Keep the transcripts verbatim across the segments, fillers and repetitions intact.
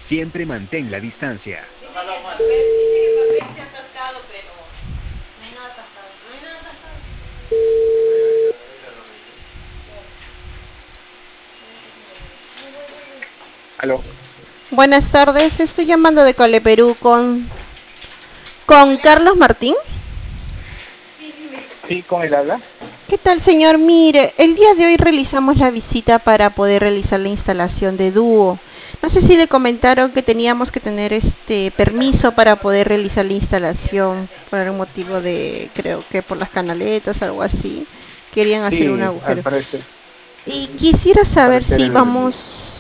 Siempre mantén la distancia. Aló. Buenas tardes, estoy llamando de Cole Perú con, con Carlos Martín. Sí, con él habla. ¿Qué tal, señor? Mire, el día de hoy realizamos la visita para poder realizar la instalación de dúo. No sé si le comentaron que teníamos que tener este permiso para poder realizar la instalación por algún motivo de, creo que por las canaletas, algo así. Querían hacer un Sí, al agujero. parecer, Y quisiera al saber parecer si el, vamos...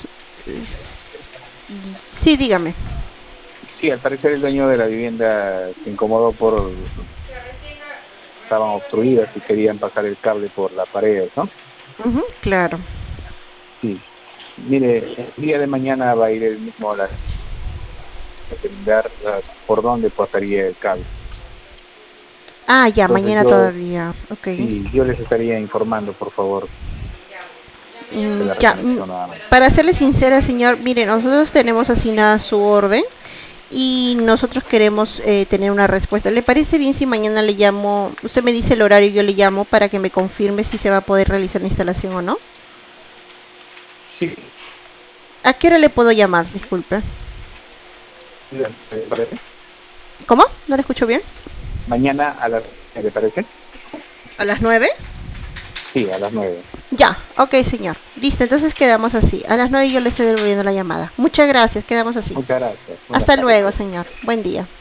Sí, dígame. sí, al parecer el dueño de la vivienda se incomodó por estaban obstruidas y querían pasar el cable por la pared, ¿no? Ujú, claro. Sí. Mire, el día de mañana va a ir el mismo a la a determinar ah, por dónde pasaría el cable. Ah, ya, Entonces mañana yo, todavía. Ok. sí, yo les estaría informando, por favor, de Mm, la ya, mm, reconexión nuevamente. para serle sincera, señor, mire, nosotros tenemos asignada su orden y nosotros queremos eh, tener una respuesta. ¿Le parece bien si mañana le llamo? Usted me dice el horario y yo le llamo para que me confirme si se va a poder realizar la instalación o no. Sí, ¿A qué hora le puedo llamar? Disculpe. ¿le parece? ¿Cómo? ¿No le escucho bien? Mañana a las, ¿le parece? ¿A las nueve? Sí, a las nueve. Ya, ok, señor. Listo, entonces quedamos así. A las nueve yo le estoy devolviendo la llamada. Muchas gracias, quedamos así. Muchas gracias. Buenas Hasta tardes. luego, señor. Buen día.